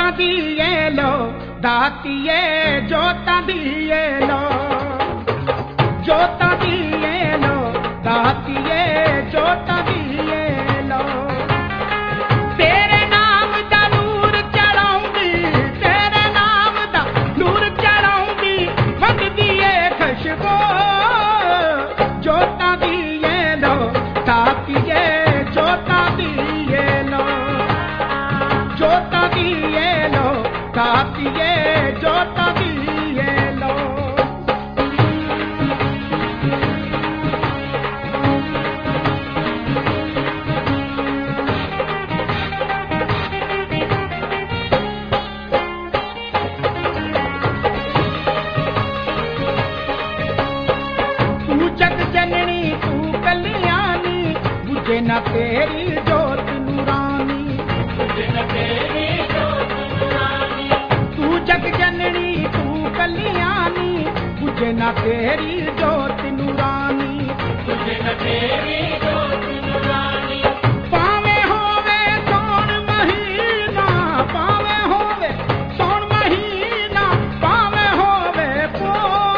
जोता दिए लो दातिए जोता दिए लो जोता दिए लो दातिए जोता दिए लो तेरे नाम दा नूर चढ़ाऊंगी तेरे नाम दा नूर चढ़ाऊंगी वध दिए खुशबू जोता दिए लो दातिए जोता दिए लो जोता दिए लो दातिए जोता दिए लो तू जग जननी तू कल्याणी बुझे न तेरी जोत नूरानी बुझे न तेरी जोत नूरानी तू जग जननी तू कल्याणी बुझे न तेरी जोत नूरानी बुझे न तेरी जोत नूरानी पावे होवे सोन महीना पावे होवे सोन महीना पावे होवे पो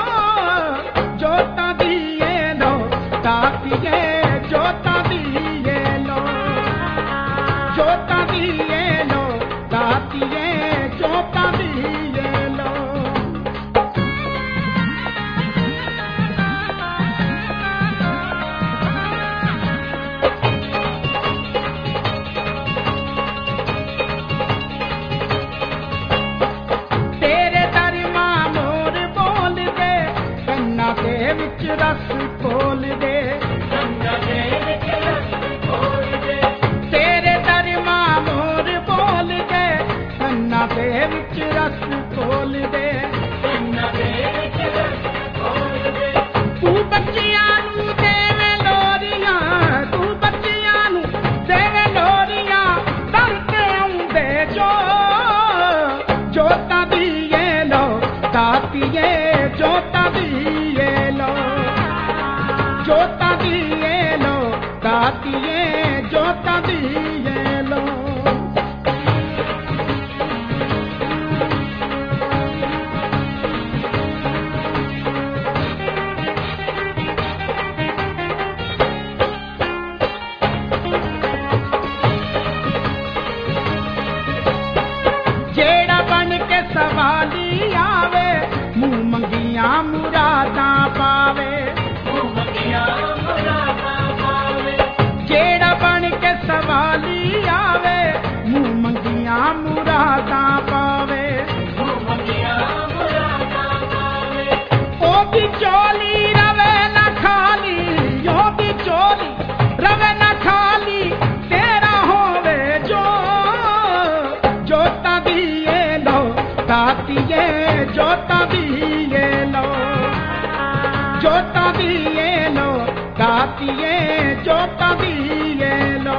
जोता दिए लो दातिए जोता दिए लो जोता दिए लो दातिए जोता दिए लो तेरे दर मां मोर बोल दे कन्ना दे विच रस खोल दे कन्ना दे विच रस खोल दे तेरे दर मां मोर बोल दे कन्ना दे विच रस खोल दे कन्ना दे विच रस खोल दे तू बच्चियां नू देवे लोरियां तू बच्चियां नू देवे लोरियां दर ते आउंदे जो जोता दिए लो दातिए जोता दिए लो जोता दिए लो दातिए जोता दिए लो जेड़ा बन के सवाली आवे मुंह मंगिया मुरादा पावे मुंह मंगिया मुरादा पावे जेड़ा बन के सवाली आवे मुंह मंगिया मुरादा पावे मुंह मंगिया मुरादा पावे ओ भी चोली रवे ना खाली ओ भी चोली रवे ना खाली तेरा होवे जो जोता दिए लो दातिए जोता दिए लो जोता दिए लो दातिए जोता दिए लो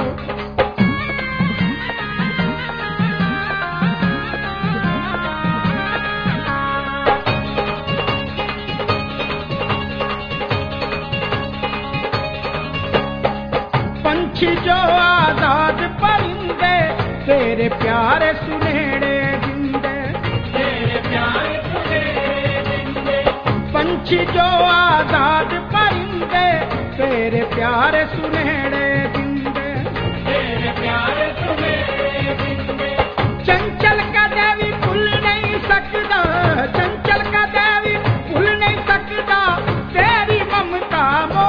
पंछी जो आजाद परिंदे तेरे प्यारे सुनहरे जिंदे तेरे प्यारे सुनहरे जिंदे पंछी जो आजाद परिंदे तेरे प्यारे सुनहरे जिंदे तेरे प्यारे सुनहरे जिंदे चंचल का देवी भूल नहीं सकदा चंचल का देवी भूल नहीं सकदा तेरी ममता मो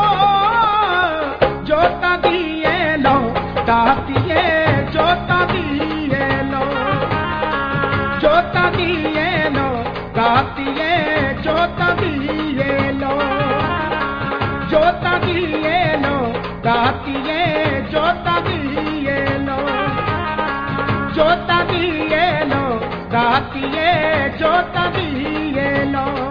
जोता दिए लो दातिए जोता दिए लो जोता दिए लो दातिए जोता दिए लो जोता दिए लो दातिए जोता दिए लो जोता दिए लो दातिए जोता दिए लो